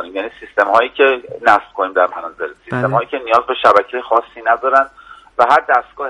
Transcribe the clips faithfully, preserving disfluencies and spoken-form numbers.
کنیم، یعنی سیستم هایی که نصب کنیم در منازل، سیستم هایی که نیاز به شبکه خاصی ندارن و هر دستگاه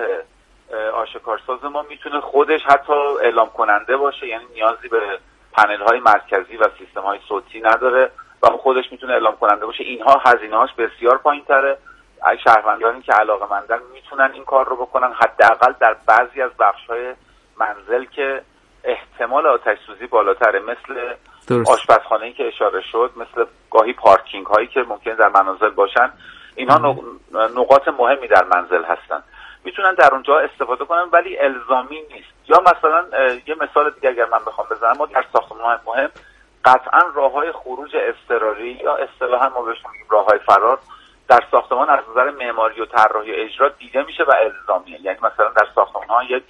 آشکارساز ما میتونه خودش حتی اعلام کننده باشه، یعنی نیازی به پنل های مرکزی و سیستم های صوتی نداره و خودش میتونه اعلام کننده باشه. اینها هزینه هاش بسیار پایین تره. شهروندانی که علاقه‌مندن میتونن این کار رو بکنن، حداقل در بعضی از بخش‌های منزل که احتمال آتش سوزی بالاتره، مثل آشپزخانه‌ای که اشاره شد، مثل گاهی پارکینگ هایی که ممکن در منازل باشن. اینها نقاط مهمی در منزل هستن، میتونن در اونجا استفاده کنن ولی الزامی نیست. یا مثلا یه مثال دیگه اگر من بخوام بزنم، ما در ساختمان‌های مهم قطعا راه‌های خروج اضطراری یا اصطلاحاً ما بهش میگیم راه‌های فرار در ساختمان از نظر معماری و طراحی و اجرا دیده میشه و الزامیه. یعنی مثلا در ساختمان‌ها یک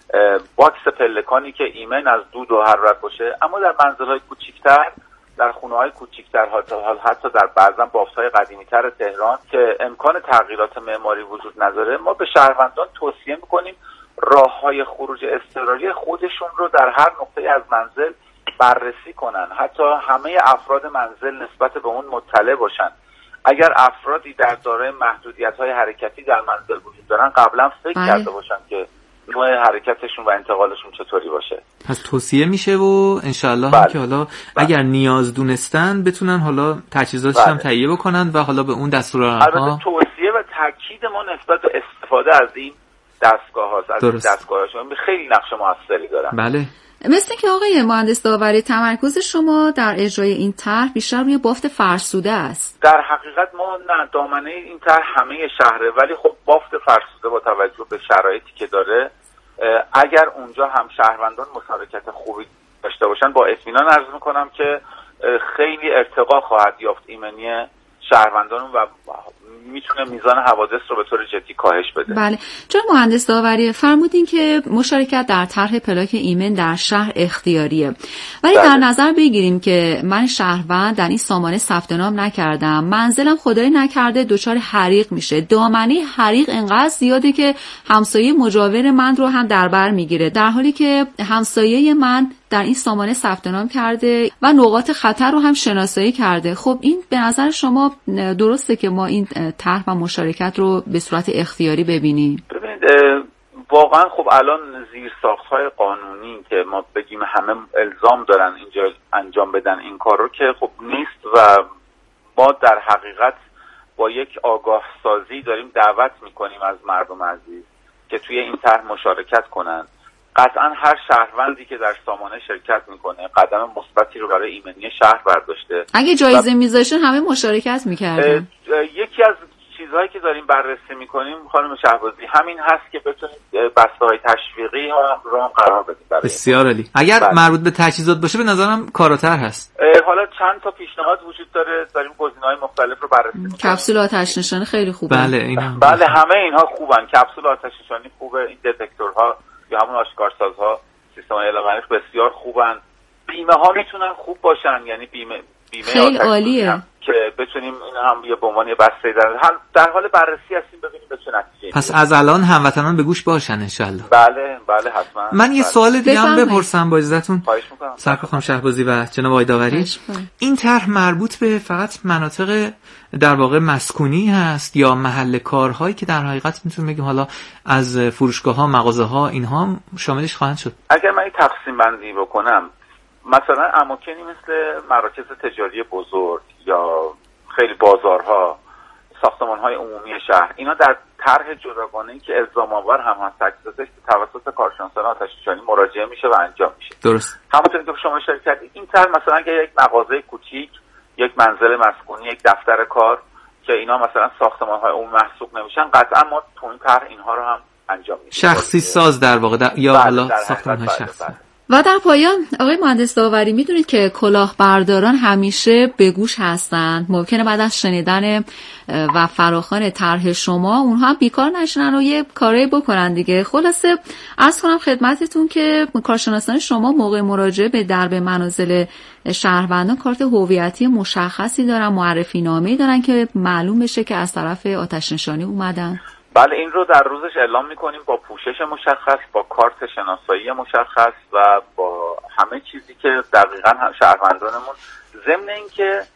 باکس پلکانی که ایمن از دود و حرارت باشه، اما در منزل‌های کوچیک‌تر، در خونه‌های کوچیک‌تر، حتی در بعضا بافت‌های قدیمی‌تر تهران که امکان تغییرات معماری وجود نداره، ما به شهروندان توصیه می‌کنیم راه‌های خروج اضطراری خودشون رو در هر نقطه از منزل بررسی کنن، حتی همه افراد منزل نسبت به اون مطلع باشن. اگر افرادی در دارای محدودیت‌های حرکتی در منزل وجود دارن، قبلا فکر بله. کرده باشن که نوع حرکتشون و انتقالشون چطوری باشه. پس توصیه میشه و انشالله بله. هم که حالا بله. اگر نیاز دونستن بتونن حالا تجهیزاتش بله. هم تهیه بکنن و حالا به اون دستورالعمل‌ها. البته توصیه و تاکید ما نسبت به استفاده از این دستگاه هاست، از این دستگاه هاشون خیلی نقش موثری دارن. بله. مثل که آقای مهندس داوری تمرکز شما در اجرای این طرح بیشتر روی بافت فرسوده است. در حقیقت ما نه، دامنه این طرح همه شهره، ولی خب بافت فرسوده با توجه به شرایطی که داره، اگر اونجا هم شهروندان مشارکت خوبی داشته باشن، با اطمینان عرض میکنم که خیلی ارتقا خواهد یافت ایمنی شهروندان و میتونه میزان حوادث رو به طور جدی کاهش بده. بله. جناب مهندس داوری فرمودین که مشارکت در طرح پلاک ایمن در شهر اختیاریه، ولی بله. در نظر بگیریم که من شهروند در این سامانه ثبت نام نکردم، منزلم خدای نکرده دچار حریق میشه، دامنه حریق انقدر زیاده که همسایه مجاور من رو هم در بر میگیره، در حالی که همسایه من در این سامانه ثبت نام کرده و نقاط خطر رو هم شناسایی کرده. خب این به نظر شما درسته که ما این طرح و مشارکت رو به صورت اختیاری ببینیم؟ ببینید واقعا خب الان زیرساخت‌های قانونی که ما بگیم همه الزام دارن اینجا انجام بدن این کار رو که خب نیست و ما در حقیقت با یک آگاه سازی داریم دعوت میکنیم از مردم عزیز که توی این طرح مشارکت کنن. قطعا هر شهروندی که در سامانه شرکت میکنه قدم مثبتی رو برای ایمنی شهر برداشته. اگه جایزه میذاشتن همه مشارکت میکردن. یکی از چیزهایی که داریم بررسی میکنیم خانم شهبازی همین هست که بتونیم بسته‌های تشویقی ها رو هم قرار بدیم. بسیار عالی. اگر بله. مربوط به تجهیزات باشه به نظرم کاراتر هست. حالا چند تا پیشنهاد وجود داره، داریم گزینه‌های مختلف رو بررسی میکنیم. کپسول آتش نشانی خیلی خوبه. بله اینا بله همه اینها خوبن. کپسول آتش نشانی خوبه، این دتکتورها یا همون آشکارسازها، سیستم‌های اعلام بسیار خوبن. بیمه ها میتونن خوب باشن، یعنی بیمه بیمه خیلی عالیه که بتونیم این هم یه به عنوان یه بسته در حال در حال بررسی هستیم ببینیم به چه نتیجه‌ای. پس از الان هموطنان به گوش باشن ان شاء الله. بله بله حتما. من یه سوال دیگه هم بپرسم با اجازهتون. خواهش می‌کنم. سرکار خانم شهبازی و جناب آقای داوری، این طرح مربوط به فقط مناطق در واقع مسکونی هست یا محل کارهایی که در حقیقت میتونیم بگیم حالا از فروشگاه‌ها، مغازه‌ها اینها شاملش خواهند شد؟ اگر من این تقسیم بندی بکنم، مثلا اماکنی مثل مراکز تجاری بزرگ یا خیلی بازارها، ساختمان‌های عمومی شهر، اینا در طرح جداگانه‌ای که الزام آور هم هست تجهیزاتش توسط کارشناسان آتش نشانی مراجعه میشه و انجام میشه. درست. همونطور که شما اشاره کردید این طرح مثلا اگه یک مغازه کوچیک، یک منزل مسکونی، یک دفتر کار که اینا مثلا ساختمان‌های عمومی محسوب نمیشن، قطعا ما تو این طرح اینها رو هم انجام میدیم. شخصی ساز در واقع در... یا حالا ساختمان‌های شخصی. و در پایان آقای مهندس داوری میدونید که کلاهبرداران همیشه به گوش هستند. ممکنه بعد از شنیدن و فراخوان طرح شما اونها هم بیکار نشنن و یه کاری بکنن دیگه. خلاصه عرض کنم خدمتتون که کارشناسان شما موقع مراجعه به درب منازل شهروندان کارت هویتی مشخصی دارن، معرفی نامه‌ای دارن که معلوم بشه که از طرف آتش نشانی اومدن. بله این رو در روزش اعلام میکنیم با پوشش مشخص، با کارت شناسایی مشخص و با همه چیزی که دقیقاً هم شهروندانمون ضمن این که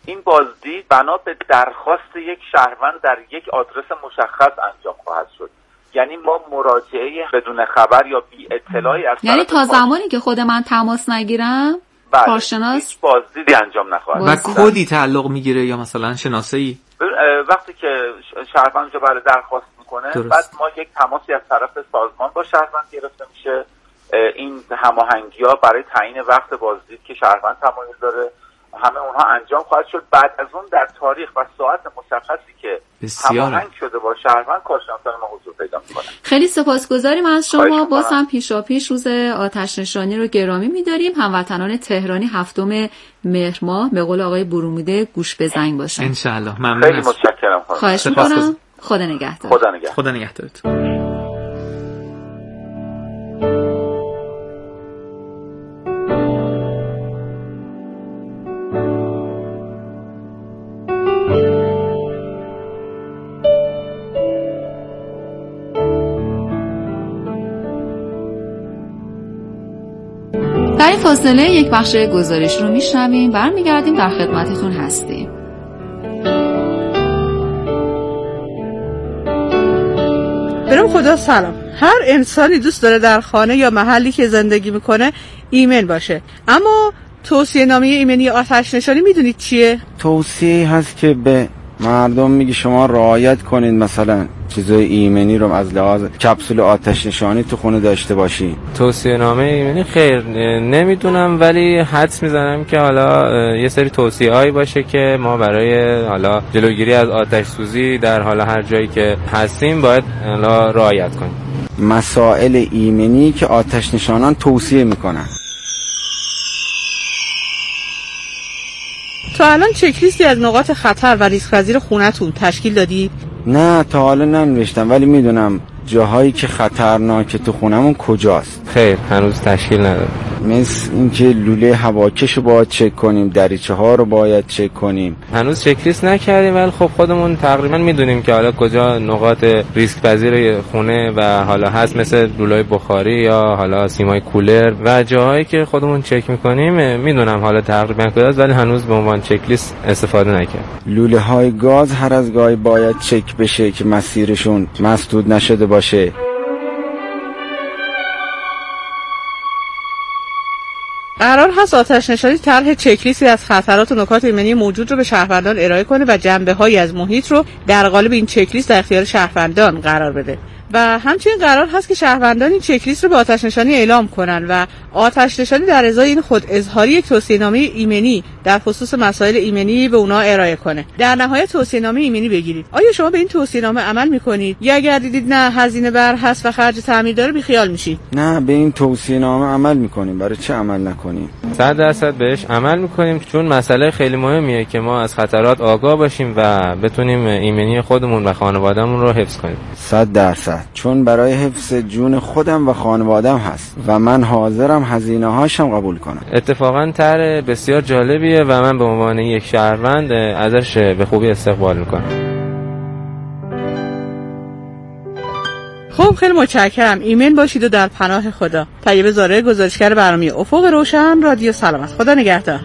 این بازدید بنا به درخواست یک شهروند در یک آدرس مشخص انجام خواهد شد. یعنی ما مراجعه بدون خبر یا بی اطلاعی از یعنی تا زمانی که خود من تماس نگیرم کارشناس هیچ بازدیدی انجام نخواهد. و کدی تعلق میگیره یا مثلا شناسه‌ای؟ وقتی که شهروند جو برای درخواست میکنه درست. بعد ما یک تماسی از طرف سازمان با شهروند گرفته میشه. این هماهنگی‌ها برای تعیین وقت بازدید که شهروند تمایل داره همه اونها انجام خواهد شد. بعد از اون در تاریخ و ساعت مشخصی که هماهنگ شده با شهروند کارشناسان ما حضور پیدا می‌کنند. خیلی سپاسگزاریم از شما. باز هم پیشاپیش روز آتش نشانی رو گرامی می‌داریم. هموطنان تهرانی هفتم مهر ماه به قول آقای برومیده گوش به زنگ باشن ان شاء الله. ممنون. خیلی متشکرم. خواهش می‌کنم. خدا نگهدار. خدا نگهدار. خدا نگهدارت. در این فاصله یک بخش گزارش رو میشنویم، برمیگردیم در خدمتتون هستیم. برام خدا سلام. هر انسانی دوست داره در خانه یا محلی که زندگی میکنه ایمن باشه، اما توصیه نامه ایمنی آتش نشانی میدونید چیه؟ توصیه هست که به مردم میگه شما رعایت کنید مثلا چیزای ایمنی رو از لحاظ کپسول آتش نشانی تو خونه داشته باشی. توصیه نامه ایمنی خیر نمیدونم، ولی حدس میزنم که حالا یه سری توصیه‌ای باشه که ما برای حالا جلوگیری از آتش سوزی در حالا هر جایی که هستیم باید حالا رعایت کنیم. مسائل ایمنی که آتش نشانان توصیه میکنن. تا الان چکلیستی از نقاط خطر و ریسک پذیر خونتون تشکیل دادی؟ نه تا حالا ننوشتم، ولی میدونم جاهایی که خطرناکه تو خونمون کجاست. خیر هنوز تشکیل ندادم. مثل اینکه لوله هواکش رو باید چک کنیم، دریچه ها رو باید چک کنیم. هنوز چکلیست نکردیم، ولی خب خودمون تقریبا میدونیم که حالا کجا نقاط ریسک پذیر خونه و حالا هست، مثل لوله‌های بخاری یا حالا سیمای کولر و جاهایی که خودمون چک میکنیم میدونم حالا تقریبا کجاست، ولی هنوز به عنوان چکلیست استفاده نکردیم. لوله های گاز هر از گاهی باید چک بشه که مسیرشون مسدود نشده باشه. قرار هست آتش نشانی طرح چکلیستی از خطرات و نکات ایمنی موجود رو به شهروندان ارائه کنه و جنبه‌هایی از محیط رو در قالب این چکلیست در اختیار شهروندان قرار بده و همچنین قرار هست که شهروندان این چکلیست رو به آتش نشانی اعلام کنن و آتش نشانی در ازای این خود اظهاری یک توصیه‌نامه ایمنی در خصوص مسائل ایمنی به اونا ارائه کنه. در نهایت توصیه‌نامه ایمنی بگیرید. آیا شما به این توصیه‌نامه عمل می‌کنید یا اگر دیدید نه هزینه بر هست و خرج تعمیر داره بیخیال میشید؟ نه به این توصیه‌نامه عمل می‌کنیم. برای چه عمل نکنیم؟ صد درصد بهش عمل می‌کنیم، چون مسئله خیلی مهمیه که ما از خطرات آگاه باشیم و بتونیم ایمنی خودمون و خانواده‌مون رو حفظ کنیم. صد درصد، چون برای حفظ جون خودم و خانواده‌ام هست و من حاضرم هزینه هاشم قبول کنم. اتفاقا طرح بسیار جالبیه و من به عنوان یک شهروند ازش به خوبی استقبال میکنم. خب خیلی متشکرم. ایمن باشید و در پناه خدا. طیبه زاره، گزارشگر برنامه افق روشن، رادیو سلامت. خدا نگهدار.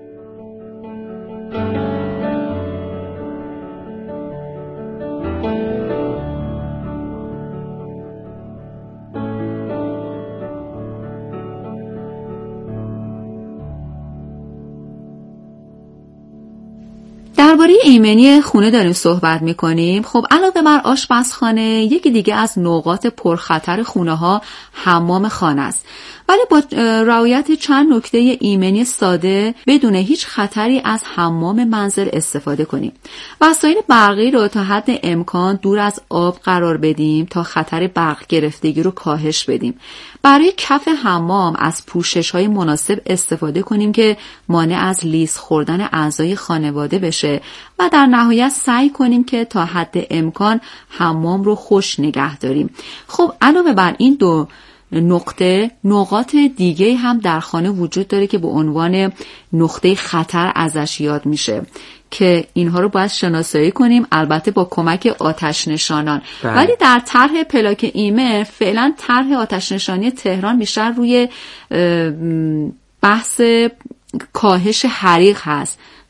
درباره ایمنی خونه داریم صحبت میکنیم. خب علاوه بر آشپزخانه، یکی دیگه از نقاط پرخطر خونه ها حمام خانه است، ولی با رعایت چند نکته ایمنی ساده بدون هیچ خطری از حمام منزل استفاده کنیم. وسایل برقی رو تا حد امکان دور از آب قرار بدیم تا خطر برق گرفتگی رو کاهش بدیم. برای کف حمام از پوشش‌های مناسب استفاده کنیم که مانع از لیز خوردن اعضای خانواده بشه و در نهایت سعی کنیم که تا حد امکان حمام رو خوش نگه داریم. خب علاوه بر این دو نقطه، نقاط دیگه هم در خانه وجود داره که به عنوان نقطه خطر ازش یاد میشه که اینها رو باید شناسایی کنیم، البته با کمک آتش نشانان. بله. ولی در طرح پلاک ایمن فعلا طرح آتش نشانی تهران بیشتر روی بحث کاهش حریق هست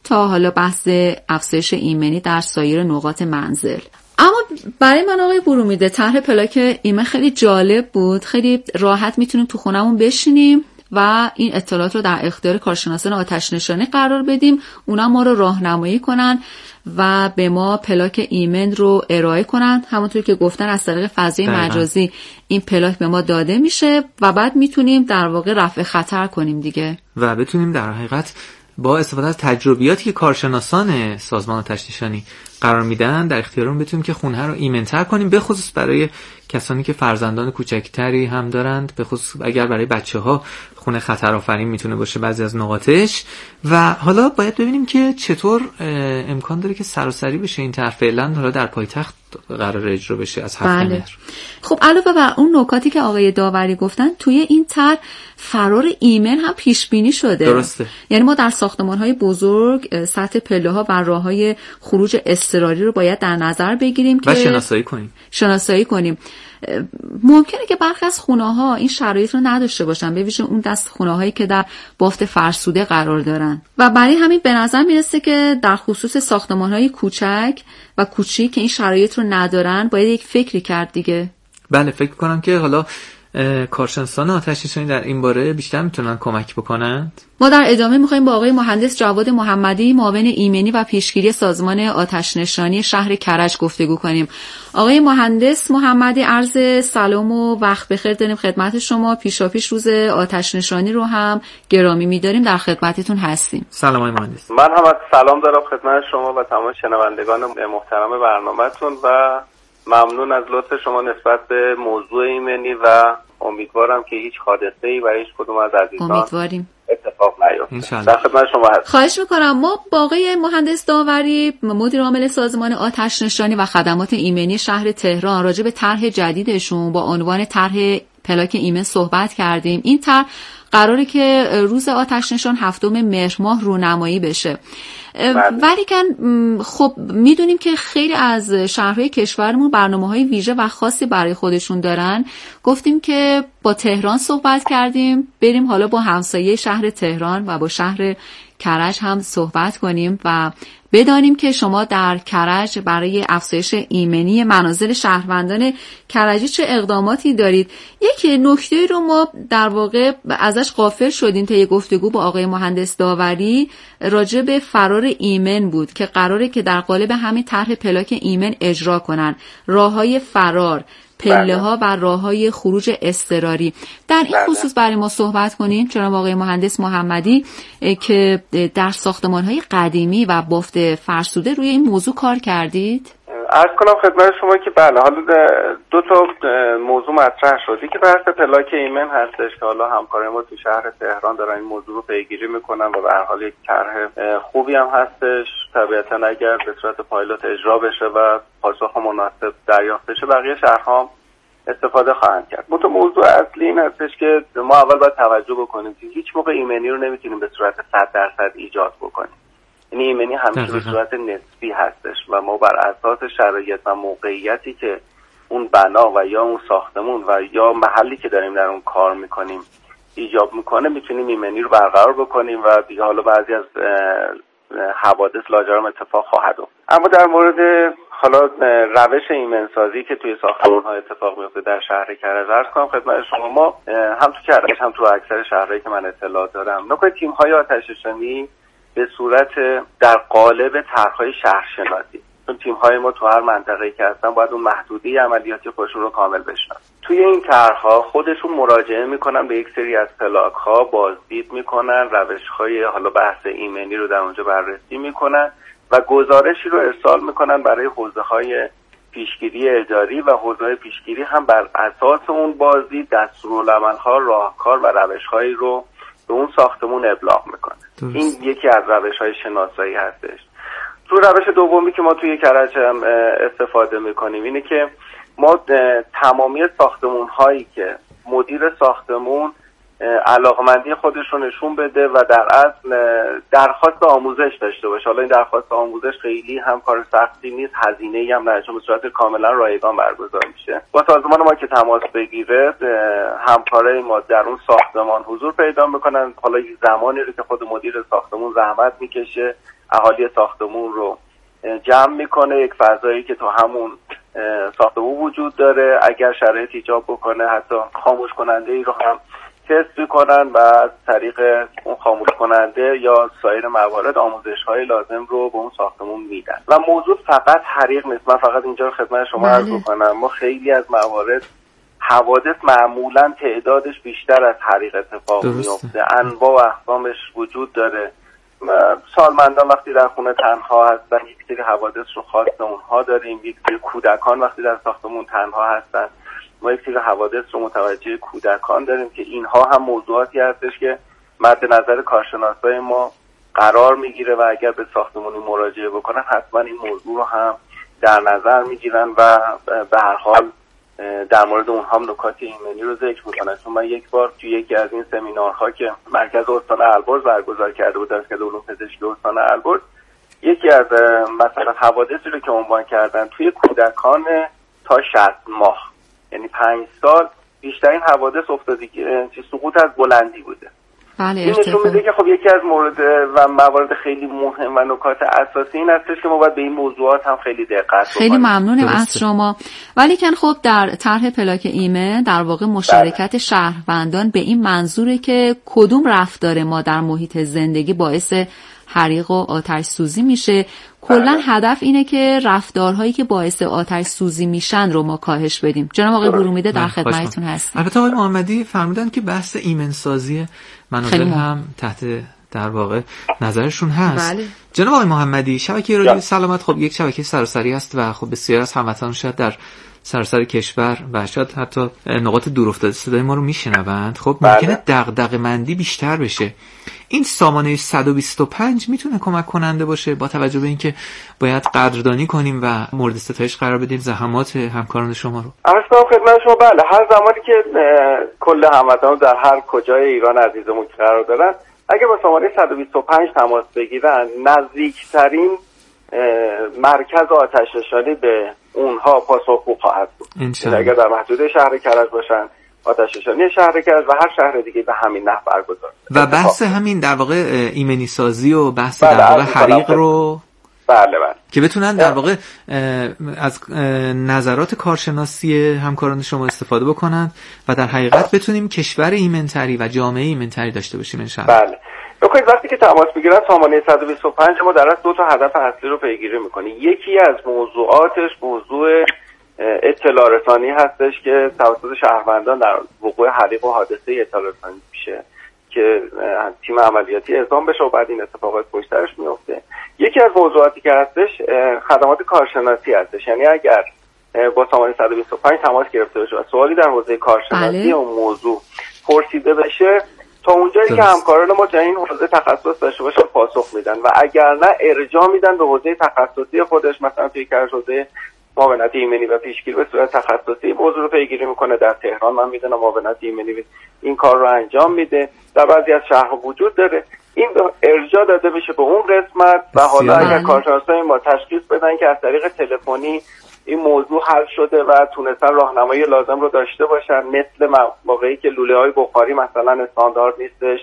تا حالا بحث افزایش ایمنی در سایر نقاط منزل. اما برای من آقای برومیده طرح پلاک ایمن خیلی جالب بود، خیلی راحت میتونیم تو خونمون بشینیم و این اطلاعات رو در اختیار کارشناسان آتش نشانی قرار بدیم، اونا ما رو راهنمایی کنن و به ما پلاک ایمن رو ارائه کنن. همونطور که گفتن از طریق فضای مجازی این پلاک به ما داده میشه و بعد میتونیم در واقع رفع خطر کنیم دیگه و بتونیم در حقیقت با استفاده از تجربیاتی که کارشناسان سازمان آتش نشانی قرار میدن در اختیارمون بتونیم که خونه رو ایمن‌تر کنیم، به خصوص برای کسانی که فرزندان کوچکتری هم دارند، به خصوص اگر برای بچه‌ها خونه خطرآفرین میتونه باشه بعضی از نقاطش. و حالا باید ببینیم که چطور امکان داره که سراسری بشه این طرح، فعلا حالا در پایتخت قرار اجرا بشه از هفته بله. مهر. خب علاوه بر اون نکاتی که آقای داوری گفتن، توی این طرح فرار ایمن هم پیش بینی شده. درسته. یعنی ما در ساختمان‌های بزرگ سطح پله‌ها و راه‌های خروج اضطراری رو باید در نظر بگیریم که و شناسایی کنیم. شناسایی کنیم. ممکنه که برخی از خونه‌ها این شرایط رو نداشته باشن، به ویژه اون دست خونه‌هایی که در بافت فرسوده قرار دارن و برای همین به نظر میرسه که در خصوص ساختمان‌های کوچک و کوچیک که این شرایط رو ندارن باید یک فکری کرد دیگه. بله، فکر کنم که حالا کارشناسان آتش نشانی در این باره بیشتر میتونن کمک بکنند. ما در ادامه میخوایم با آقای مهندس جواد محمدی، معاون ایمنی و پیشگیری سازمان آتش نشانی شهر کرج گفتگو کنیم. آقای مهندس محمدی، عرض سلام و وقت بخیر داریم خدمت شما. پیشاپیش روز آتش نشانی رو هم گرامی می‌داریم، در خدمتتون هستیم. سلام آقای مهندس. من هم سلام دارم خدمت شما و تمام شنوندگان محترم برنامه‌تون و ممنون از لطف شما نسبت به موضوع ایمنی و امیدوارم که هیچ حادثه‌ای برای هیچ کدوم از عزیزان امیدواریم اتفاق نیفته. در خدمت شما هستم. خواهش میکنم. ما با آقای مهندس داوری، مدیر عامل سازمان آتش نشانی و خدمات ایمنی شهر تهران، راجع به طرح جدیدشون با عنوان طرح پلاک ایمن صحبت کردیم. این طرح قراره که روز آتش نشان هفتم مهر ماه رونمایی بشه. ولی که خب میدونیم که خیلی از شهرهای کشورمون برنامه‌های ویژه و خاصی برای خودشون دارن. گفتیم که با تهران صحبت کردیم، بریم حالا با همسایه شهر تهران و با شهر کرج هم صحبت کنیم و بدانیم که شما در کرج برای افزایش ایمنی منازل شهروندان کرجی چه اقداماتی دارید. یک نکته رو ما در واقع ازش غافل شدیم طی گفتگو با آقای مهندس داوری، راجع به فرار ایمن بود که قراره که در قالب همین طرح پلاک ایمن اجرا کنن راههای فرار، پله ها و راههای خروج اضطراری. در این خصوص برای ما صحبت کنیم جناب آقای مهندس محمدی که در ساختمان های قدیمی و بافت فرسوده روی این موضوع کار کردید. عرض کنم خدمت شما که بله، حالا دو تا موضوع مطرح شده که بحث پلاک ایمن هستش که حالا همکارای ما تو شهر تهران دارن این موضوع رو پیگیری میکنن و به هر حال یک طرح خوبی هم هستش. طبیعتا اگر به صورت پایلوت اجرا بشه و پاسخ مناسب دریافت بشه بقیه شهرها استفاده خواهند کرد. منتها موضوع اصلی این هستش که ما اول باید توجه بکنیم که هیچ موقع ایمنی رو نمیتونیم به صورت صد درصد ایجاد بکنیم. این ایمنی همیشه به صورت نسبی هستش و ما بر اساس شرایط و موقعیتی که اون بنا و یا اون ساختمون و یا محلی که داریم در اون کار میکنیم ایجاب میکنه میتونیم ایمنی رو برقرار بکنیم و دیگه حالا بعضی از حوادث لاجرم اتفاق خواهد افتاد. اما در مورد حالا روش ایمنسازی که توی ساختمان‌ها اتفاق میفته در شهر کرج عرض کنم خدمت شما، ما هم تو کرج هم تو اکثر شهرهایی که من اطلاع دارم نوع تیم‌های آتش نشانی به صورت در قالب طرح‌های شهرشناسی، چون تیم‌های ما تو هر منطقه‌ای که هستن باید اون محدوده عملیاتی خودشون رو کامل بشناسن. توی این طرح‌ها خودشون مراجعه میکنن به یک سری از پلاک‌ها، بازدید میکنن، روش‌های حالا بحث ایمنی رو در اونجا بررسی میکنن و گزارشی رو ارسال میکنن برای حوزه‌های پیشگیری اداری و حوزه‌های پیشگیری هم بر اساس اون بازدید دستورالعمل‌ها، راهکار و روش‌هایی رو به اون ساختمون ابلاغ میکنه. این یکی از روش‌های شناسایی هستش. تو روش دومی که ما توی کرج هم استفاده میکنیم اینه که ما تمامی ساختمون هایی که مدیر ساختمون علاقمندی خودش رو نشون بده و در اصل درخواست آموزش داشته باشه. حالا این درخواست آموزش خیلی هم کار سختی نیست، هزینه‌ای هم نه، چون به صورت کاملا رایگان برگزار میشه. با سازمان ما که تماس بگیره همکارای ما در اون ساختمان حضور پیدا میکنن. حالا یک زمانی رو که خود مدیر ساختمون زحمت میکشه اهالی ساختمون رو جمع میکنه، یک فضایی که تو همون ساختمون وجود داره. اگر شرایط ایجاب بکنه حتی خاموش کننده ای رو هم تست میکنن و از طریق اون خاموش کننده یا سایر موارد آموزش های لازم رو به اون ساختمون میدن. و موضوع فقط حریق نیست. من فقط اینجا رو خدمت شما عرض بکنم ما خیلی از موارد حوادث معمولا تعدادش بیشتر از حریق اتفاق میفته، انواع و اقسامش وجود داره. سالمندان وقتی در خونه تنها هستن یک سری حوادث رو خاص اونها داریم، یک سری کودکان وقتی در ساختمون تنها هستن ما یک سری حوادث رو متوجه کودکان داریم که اینها هم موضوعاتی هستش که مد نظر کارشناسای ما قرار میگیره و اگر به ساختمونی مراجعه بکنن حتما این موضوع رو هم در نظر میگیرن و به هر حال در مورد اونها هم نکات ایمنی رو ذکر میکنن. چون من یک بار توی یکی از این سمینارها که مرکز استان البرز برگزار کرده بود، دانشکده علوم پزشکی استان البرز، یکی از مثلا حوادثی رو که عنوان کردن توی کودکان تا شصت ماه، یعنی پنج سال، بیشترین حوادث افتادگی سقوط از بلندی بوده. بله، این نشون میده که خب یکی از مورد و موارد خیلی مهم و نکات اساسی این هستش که ما باید به این موضوعات هم خیلی دقت کنیم. خیلی ممنونم از شما. ولی کن خب در طرح پلاک ایمن در واقع مشارکت بله. شهروندان به این منظوره که کدوم رفتار ما در محیط زندگی باعث حریق و آتش سوزی میشه. کلا هدف اینه که رفتارهایی که باعث آتش سوزی میشن رو ما کاهش بدیم. جناب آقای برومیده در خدمتتون هستیم. البته آقای محمدی فرمودن که بحث ایمن سازی منازل هم تحت در واقع نظرشون هست. بله. جناب آقای محمدی شبکه رادیو سلامت خب یک شبکه سراسری است و خب بسیار از هموطنان شاید در سراسر کشور و شاید حتی نقاط دورافتاده صدای ما رو میشنوند. خب ممکنه دغدغه‌مندی بیشتر بشه. این سامانه صد و بیست و پنج میتونه کمک کننده باشه با توجه به اینکه باید قدردانی کنیم و مورد ستایش قرار بدیم زحمات همکاران شما رو. عرض کنم خدمت شما بله، هر زمانی که کل هموطنان در هر کجای ایران عزیزمون قرار دارن اگه با سامانه صد و بیست و پنج تماس بگیرن نزدیکترین مرکز آتش نشانی به اونها پاسخگو خواهد بود. اگر در محدوده شهر کرج باشن آتش نشانی شهر کرج و هر شهر دیگه به همین نحو برگزار. و بحث همین در واقع ایمنی سازی و بحث بله در واقع حریق رو بله بله که بتونن در واقع از نظرات کارشناسی همکاران شما استفاده بکنن و در حقیقت بتونیم کشور ایمن‌تری و جامعه ایمن‌تری داشته باشیم ان شاء الله. بله. بکنید وقتی که تماس بگیرن سامانه صد و بیست و پنج ما در اصل دو تا هدف اصلی رو پیگیری می‌کنه. یکی از موضوعاتش موضوع اطلاع رسانی هستش که توسط شهروندان در وقوع حریق و حادثه اطلاع رسانی میشه که تیم عملیاتی اعزام بشه و بعد این اتفاقات پشت سرش میفته. یکی از موضوعاتی که هستش خدمات کارشناسی هستش، یعنی اگر با سامانه صد و بیست و پنج تماس گرفته بشه و سوالی در حوزه کارشناسی و موضوع پرسیده بشه تا اونجایی که همکاران ما در این حوزه تخصص داشته باشن پاسخ میدن و اگر نه ارجاع میدن به حوزه تخصصی خودش. مثلا توی کار حوزه معاونت ایمنی و پیشگیری به صورت تخصصی موضوع رو پیگیری میکنه. در تهران من میدونم معاونت ایمنی این کار رو انجام میده. در بعضی از شهرها وجود داره. این ارجاع داده میشه به اون قسمت و حالا اگر کارشناسای ما تشخیص بدن که از طریق تلفنی این موضوع حل شده و تونستن راهنمایی لازم رو داشته باشن، مثل موقعی که لوله های بخاری مثلا استاندارد نیستش،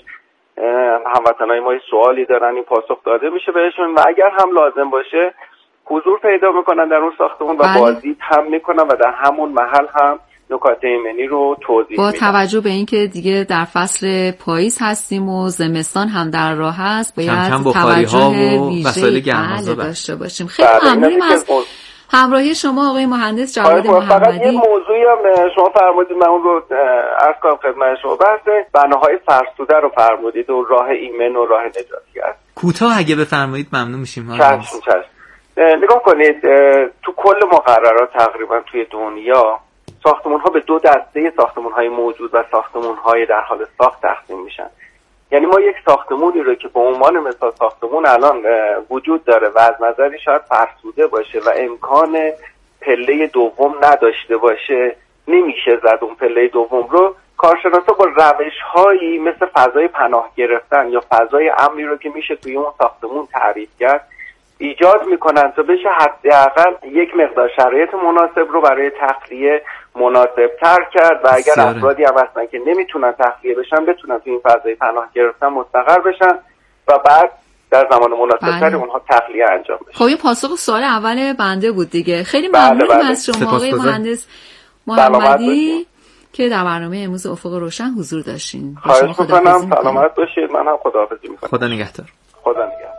هموطنای ما سوالی دارن، این پاسخ داده میشه بهشون و اگر هم لازم باشه حضور پیدا میکنن در اون ساختمون و بازدید هم میکنن و در همون محل هم نکات ایمنی رو توضیح با میدن. توجه به اینکه دیگه در فصل پاییز هستیم و زمستان هم در راه هست باید توجه ویژه‌ای داشته باشیم. خیلی ممنونم از همراهی شما آقای مهندس جواد محمدی. فقط یه موضوعی هم شما فرمودید من اون رو عرض کنم خدمت شما، بحث بناهای فرسوده رو فرمودید و راه ایمن و راه نجاتی است. کوتاه اگه بفرمایید ممنون میشیم. چشم چشم. نگاه کنید تو کل مقررات تقریبا توی دنیا ساختمان‌ها به دو دسته ساختمان‌های موجود و ساختمان‌های در حال ساخت تقسیم میشن. یعنی ما یک ساختمونی رو که به عنوان مثال ساختمون الان وجود داره و از نظری شاید فرسوده باشه و امکان پله دوم نداشته باشه نمیشه زد اون پله دوم رو. کارشناسا با روش‌هایی مثل فضای پناه گرفتن یا فضای امنی رو که میشه توی اون ساختمون تعریف کرد ایجاد میکنن تا بشه حداقل یک مقدار شرایط مناسب رو برای تخلیه مناسب تر کرد و اگر سیاره. افرادی هم هستن که نمیتونن تخلیه بشن بتونن تو این فضای پناه گرفتن مستقر بشن و بعد در زمان مناسب‌تری اونها تخلیه انجام بشه. خب این پاسخ سوال اول بنده بود دیگه. خیلی ممنونم بله بله. از شما آقای مهندس محمدی که در برنامه امروز افق روشن حضور داشتین. خواهش می‌کنم. سلامت باشید. من هم خداحافظی می‌کنم. خدا نگهدار. خدا نگهدار.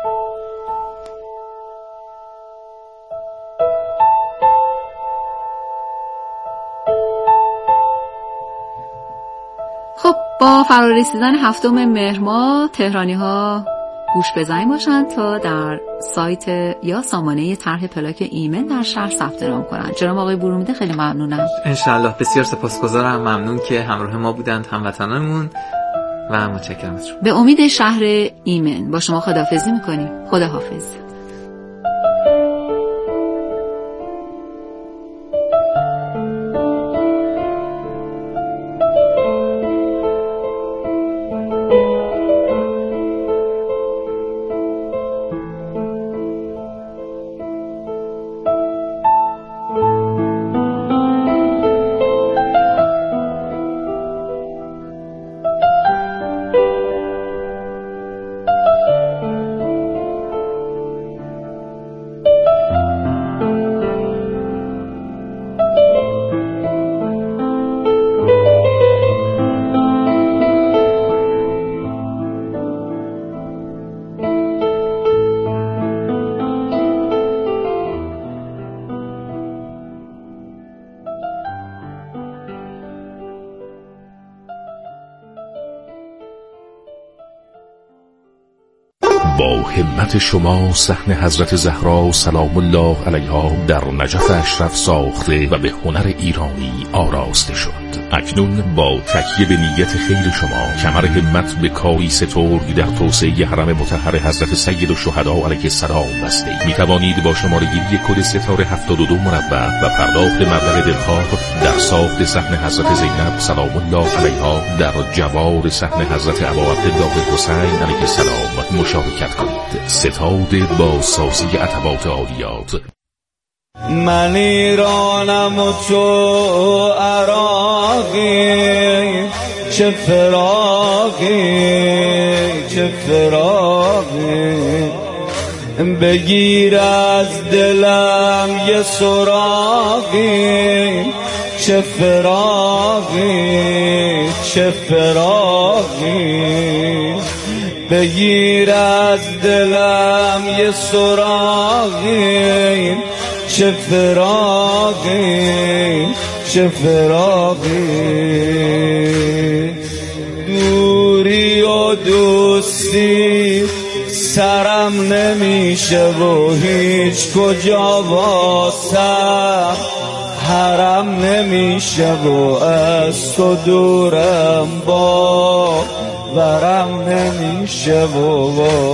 خب با فرارسیدن هفتم مهر ماه تهرانی ها گوش بزنیم باشن تا در سایت یا سامانه طرح پلاک ایمن در شهر ثبت نام کنن. جناب آقای برومیده خیلی ممنونم. انشالله. بسیار سپاسگزارم. ممنون که همراه ما بودند هموطنانمون و متشکرم از شما. به امید شهر ایمن با شما خداحافظی میکنیم. خداحافظ. با همت شما صحن حضرت زهرا سلام الله علیها در نجف اشرف ساخته و به هنر ایرانی آراسته شد. اکنون با تکیه به نیت خیر شما کمر همت به کاری سترگ در توسعه حرم مطهر حضرت سید الشهدا علیه السلام بسته می توانید با شماره‌گیری کد ستاره هفتاد و دو مربع و پرداخت مبلغ دلخواه در ساخت صحن حضرت زینب سلام الله علیها در جوار صحن حضرت ابا عبدالله حسین علیه السلام مشارکت کنید. ستاد با سازی عتبات عالیات. من ایرانم و تو عراقی، چه فراقی چه فراقی، بگیر از دلم یه سراغی، چه فراقی چه فراقی، بگیر از دلم یه سراغی، چه فراقی چه فراقی، دوری و دوستی سرم نمیشه و هیچ کجا واسم حرم نمیشه و از تو دورم با ورم نمیشه و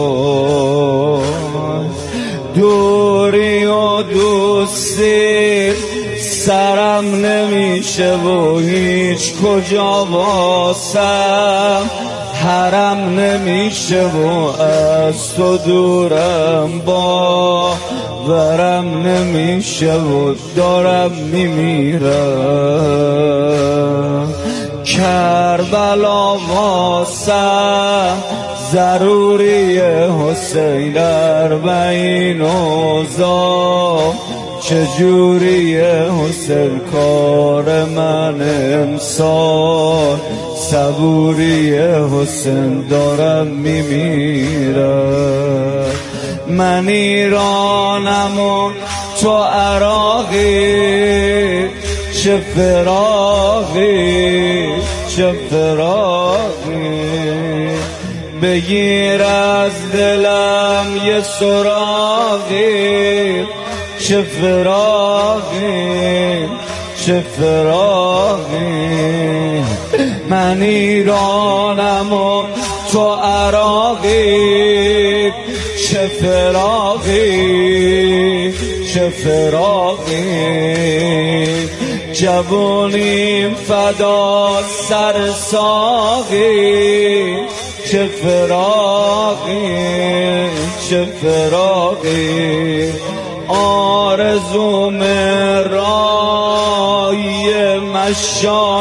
دوری و دوستی سرم نمیشه و هیچ کجا واسم حرم نمیشه و از تو دورم با ورم نمیشه و دارم میمیرم. کربلا واسم ضروری حسین اربعین اوضاع، چجوری حسین کار من امسال، صبوری حسین دارم میمیرم. من ایرانم و تو عراقی، چه فراقی چه فراقی، بگیر از دلم یه سراغی، چه فراقی چه فراقی، من ایرانم و تو عراقی، چه فراقی چه فراقی، جوونیم فدا سر ساقی، چه فراقی چه فراقی، آرزوم رای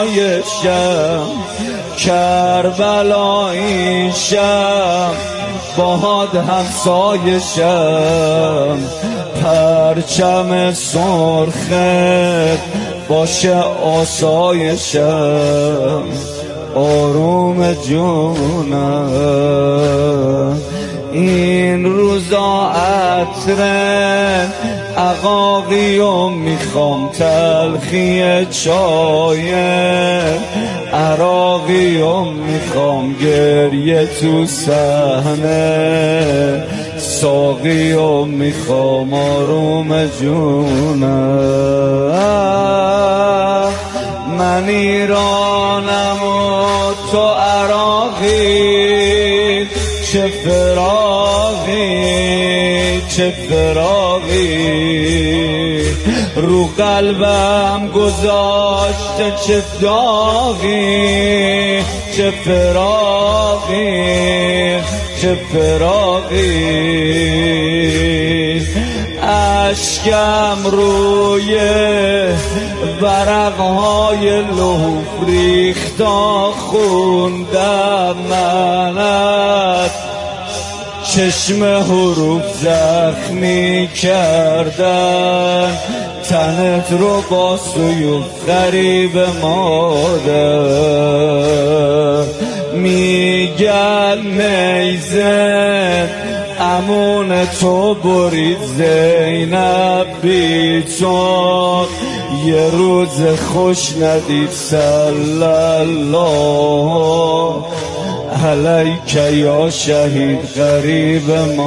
مشایشم کربلاییشم، باهات همسایشم، پرچم سرخت باشه آسایشم، آروم جونم. این روزا عطره عقاقیو میخوام، تلخی چای عراقیو میخوام، گریه تو صحنه ساقیو میخوام، آروم جونم. من ایرانم و تو عراقی، چه فراقی چه فراقی، رو قلبم گذاشته چه داغی، چه فراقی چه فراقی. اشکم روی ورقهای لوف ریختا، خوندم منت، چشم حروف زخمی کردن، تنت رو با سیوف غریب مادر. میگن نیزه امون تو برید زینب بی تو، یه روز خوش ندید صلی الله علیک یا شهید غریب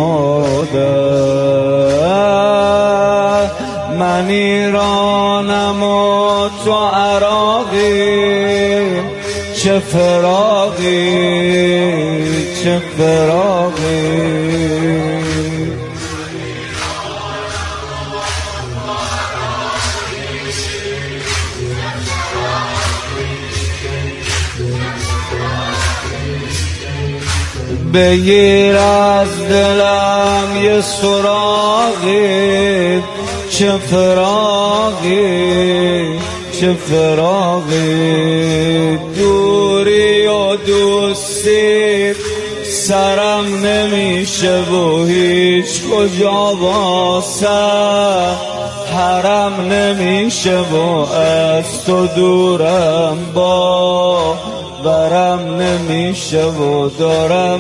مادر. من ایرانم و تو عراقی، چه فراقی چه فراقی. بگیر از دلم یه سراغی، چه فراقی چه فراقی. دوری و دوستی سرم نمیشه و هیچ کجا واسه حرم نمیشه و از تو دورم با برم نمیشه و دارم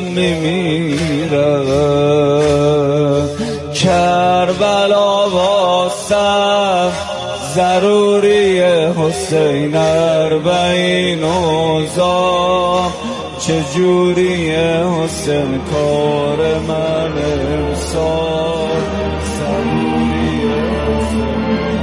میمیرم. کربلا واسم ضروری حسین اربعین اوزا، چجوری حسین کار من امسال ضروری حسین.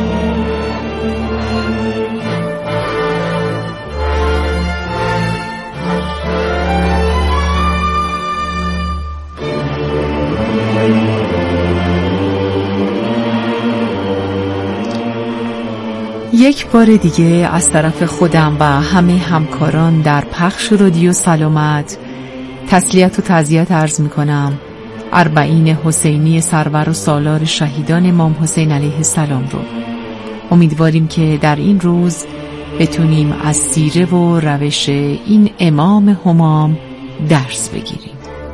یک بار دیگه از طرف خودم و همه همکاران در پخش رادیو سلامت تسلیت و تعزیت عرض می کنم اربعین حسینی سرور و سالار شهیدان امام حسین علیه السلام رو. امیدواریم که در این روز بتونیم از سیره و روش این امام همام درس بگیریم.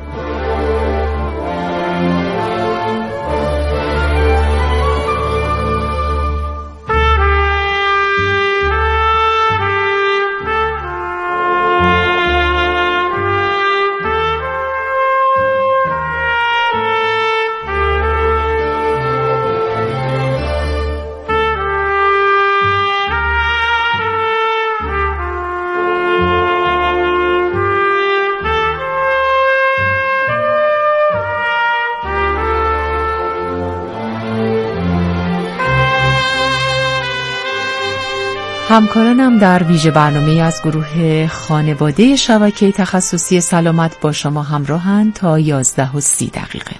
همکارانم در ویژه برنامه از گروه خانواده شبکه تخصصی سلامت با شما همراهند تا یازده و سی دقیقه.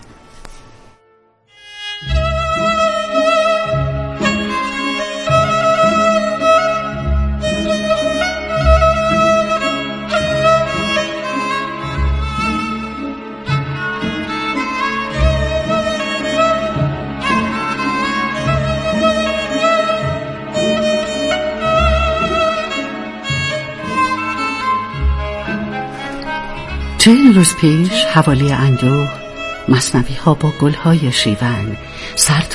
چهل روز پیش حوالی اندوه، مثنوی ها با گل های شیون، سر